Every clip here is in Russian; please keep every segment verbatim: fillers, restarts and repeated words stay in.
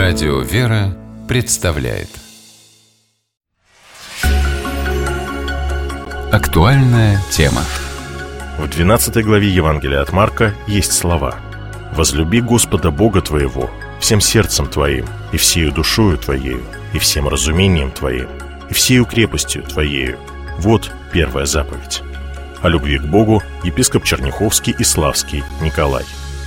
Радио «Вера» представляет актуальная тема. В двенадцатой главе Евангелия от Марка есть слова: «Возлюби Господа Бога твоего всем сердцем твоим, и всею душою твоею, и всем разумением твоим, и всею крепостью твоею». Вот первая заповедь. О любви к Богу епископ Черняховский и Славский Николай.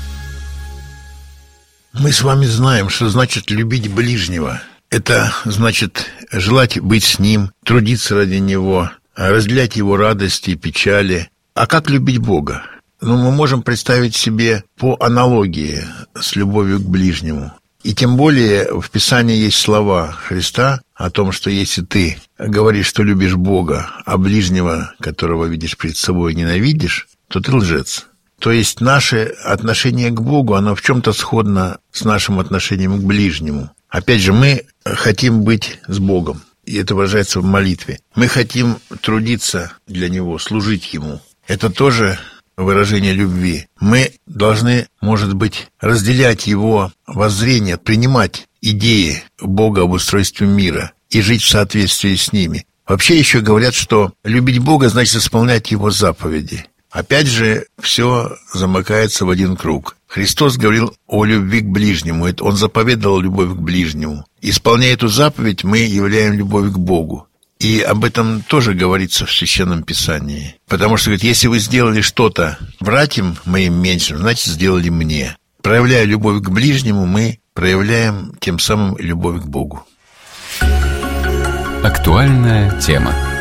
Мы с вами знаем, что значит любить ближнего. Это значит желать быть с ним, трудиться ради него, разделять его радости и печали. А как любить Бога? Ну, мы можем представить себе по аналогии с любовью к ближнему. И тем более в Писании есть слова Христа о том, что если ты говоришь, что любишь Бога, а ближнего, которого видишь перед собой, ненавидишь, то ты лжец. То есть наше отношение к Богу, оно в чем-то сходно с нашим отношением к ближнему. Опять же, мы хотим быть с Богом, и это выражается в молитве. Мы хотим трудиться для Него, служить Ему. Это тоже выражение любви. Мы должны, может быть, разделять Его воззрение, принимать идеи Бога об устройстве мира и жить в соответствии с ними. Вообще еще говорят, что любить Бога значит исполнять Его заповеди. Опять же, все замыкается в один круг. Христос говорил о любви к ближнему. Он заповедовал любовь к ближнему. Исполняя эту заповедь, мы являем любовь к Богу. И об этом тоже говорится в Священном Писании. Потому что, говорит, если вы сделали что-то братьям моим меньшим, значит, сделали мне. Проявляя любовь к ближнему, мы проявляем тем самым любовь к Богу. Актуальная тема.